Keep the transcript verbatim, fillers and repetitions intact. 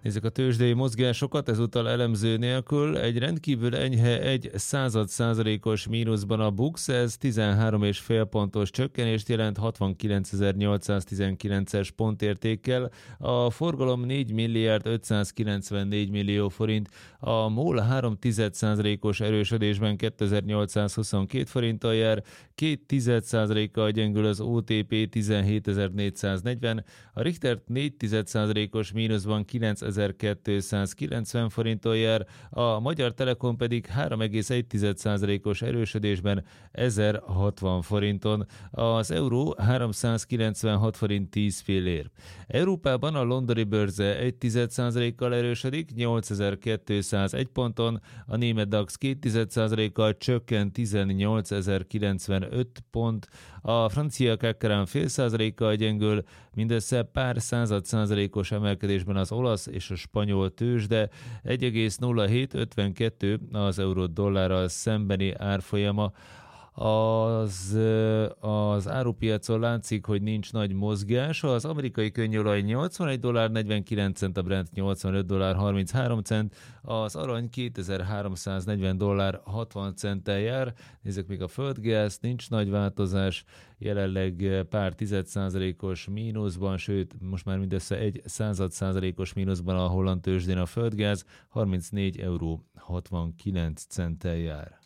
Nézzük a tőzsdei mozgásokat, ezúttal elemző nélkül. Egy rendkívül enyhe egy század százalékos mínuszban a BUX, ez tizenhárom egész öt pontos csökkenést jelent hatvankilencezer-nyolcszáztizenkilences pontértékkel. A forgalom négy milliárd ötszázkilencvennégy millió forint, a MOL három tized százalékos erősödésben kétezer-nyolcszázhuszonkettő forinttal jár, két tized százalékkal gyengül az o té pé tizenhétezer-négyszáznegyven, a Richtert négy tized százalékos mínuszban kilencezer-kétszázkilencven forinttól jár, a Magyar Telekom pedig három egész egy tized százalékos erősödésben ezerhatvan forinton, az euró háromszázkilencvenhat forint tíz fillér. Európában a londoni bőrze egy tized százalékkal erősödik, nyolcezer-kétszázegy ponton, a német DAX két tized százalékkal csökken tizennyolcezer-kilencvenöt pont, a francia C A C Quarante fél százalékkal gyengül, mindössze pár század százalékos emelkedésben az olasz és a spanyol tőzsde, egy egész nulla hét ötvenkettő az euró dollárral szembeni árfolyama. Az, az árupiacon látszik, hogy nincs nagy mozgás. Az amerikai könnyolaj nyolcvanegy dollár negyvenkilenc cent, a Brent nyolcvanöt dollár harminchárom cent, az arany kétezer-háromszáznegyven dollár hatvan centtel jár. Nézzük még a földgáz, nincs nagy változás, jelenleg pár tized százalékos mínuszban, sőt most már mindössze egy század százalékos mínuszban a holland tőzsdén a földgáz, harmincnégy euró hatvankilenc centtel jár.